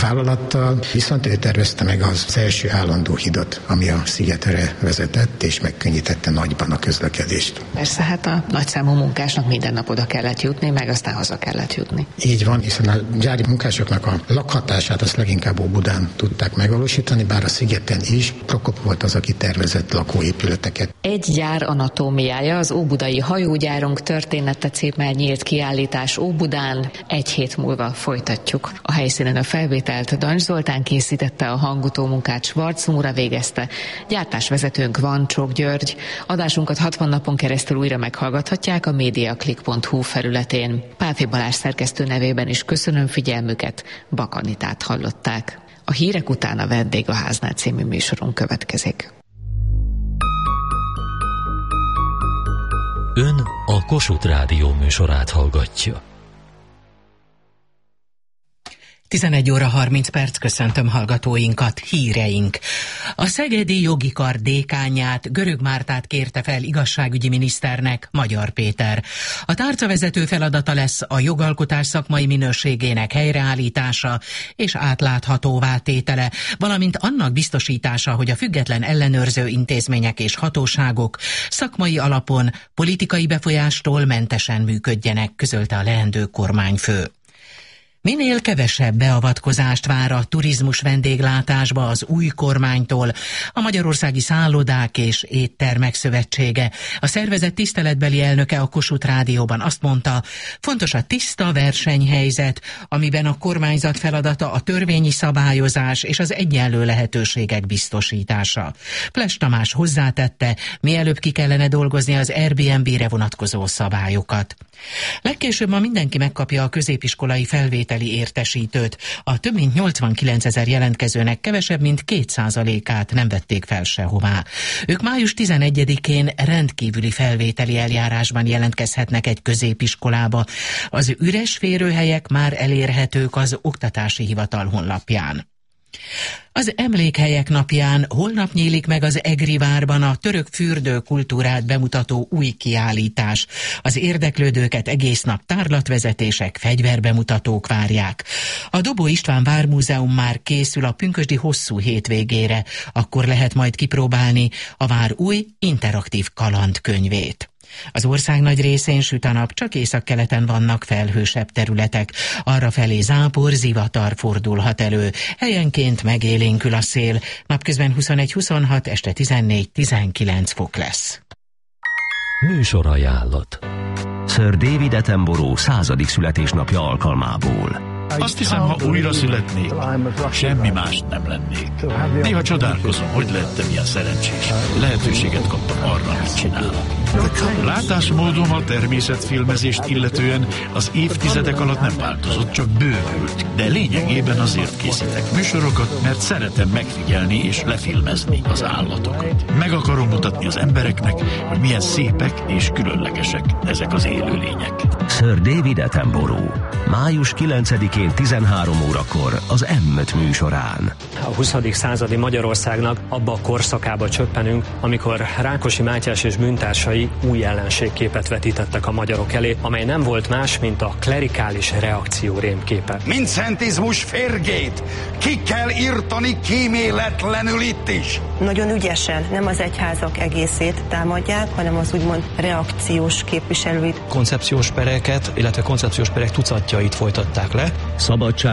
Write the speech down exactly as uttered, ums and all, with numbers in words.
vállalattal, viszont ő tervezte meg az első állandó hidat, ami a szigetre vezetett, és megkönnyítette nagyban a közlekedést. Persze, hát a nagyszámú munkásnak minden nap oda kellett jutni, meg aztán haza kellett jutni. Így van, hiszen a gyári munkásoknak a lakhatását azt leginkább Óbudán tudták megvalósítani, bár a szigeten is. Prokop volt az, aki tervezett lakóépületeket. Egy gyár anatómiája, az óbudai hajógyárunk története címmel nyílt kiállítás Óbudán. Egy hét múlva folytatjuk. A helyszínen a felvételt Dancs Zoltán készítette, a hangutó munkát Schwarz Móra végezte. Gyártásvezetőnk Vancsók György. Adásunkat hatvan napon keresztül újra meghallgathatják a mediaclick pont hu felületén. Pálfi Balázs szerkesztő nevében is köszönöm figyelmüket, Bak Anitát hallották. A hírek után a Vendég a háznál című műsorunk következik. Ön a Kossuth Rádió műsorát hallgatja. tizenegy óra harminc perc, köszöntöm hallgatóinkat, híreink. A szegedi jogi kar dékánját, Görög Mártát kérte fel igazságügyi miniszternek Magyar Péter. A tárcavezető feladata lesz a jogalkotás szakmai minőségének helyreállítása és átláthatóvá tétele, valamint annak biztosítása, hogy a független ellenőrző intézmények és hatóságok szakmai alapon politikai befolyástól mentesen működjenek, közölte a leendő kormányfő. Minél kevesebb beavatkozást vár a turizmus vendéglátásba az új kormánytól a Magyarországi Szállodák és Éttermek Szövetsége. A szervezet tiszteletbeli elnöke a Kossuth Rádióban azt mondta, fontos a tiszta versenyhelyzet, amiben a kormányzat feladata a törvényi szabályozás és az egyenlő lehetőségek biztosítása. Ples Tamás hozzátette, mielőbb ki kellene dolgozni az Airbnb-re vonatkozó szabályokat. Legkésőbb ma mindenki megkapja a középiskolai felvételi értesítőt. A több mint nyolcvankilencezer jelentkezőnek kevesebb, mint két százalékát nem vették fel sehová. Ők május tizenegyedikén rendkívüli felvételi eljárásban jelentkezhetnek egy középiskolába. Az üres férőhelyek már elérhetők az Oktatási Hivatal honlapján. Az Emlékhelyek napján holnap nyílik meg az Egri várban a török fürdő kultúrát bemutató új kiállítás. Az érdeklődőket egész nap tárlatvezetések, fegyverbemutatók várják. A Dobó István Vármúzeum már készül a pünkösdi hosszú hétvégére, akkor lehet majd kipróbálni a vár új interaktív kalandkönyvét. Az ország nagy részén süt a nap, csak északkeleten vannak felhősebb területek. Arrafelé zápor, zivatar fordulhat elő. Helyenként megélénkül a szél. Napközben huszonegy-huszonhat, este tizennégy-tizenkilenc fok lesz. Műsorajánlat. Sir David Attenborough századik születésnapja alkalmából. Azt hiszem, ha újra születnék, semmi mást nem lennék. Néha csodálkozom, hogy lettem ilyen szerencsés. Lehetőséget kaptam arra, amit csinálok. Látásmódom a természetfilmezést illetően az évtizedek alatt nem változott, csak bővült. De lényegében azért készítek műsorokat, mert szeretem megfigyelni és lefilmezni az állatokat. Meg akarom mutatni az embereknek, hogy milyen szépek és különlegesek ezek az élőlények. Sir David Attenborough. május kilencedikén tizenhárom órakor az M öt műsorán. A huszadik századi Magyarországnak abba a korszakába csöppenünk, amikor Rákosi Mátyás és bűntársai új ellenségképet vetítettek a magyarok elé, amely nem volt más, mint a klerikális reakció rémképe. Mint szentizmus férgét, ki kell írtani kíméletlenül itt is. Nagyon ügyesen nem az egyházak egészét támadják, hanem az úgymond reakciós képviselőit. Koncepciós pereket, illetve koncepciós perek tucatjait folytatták le. Szabadság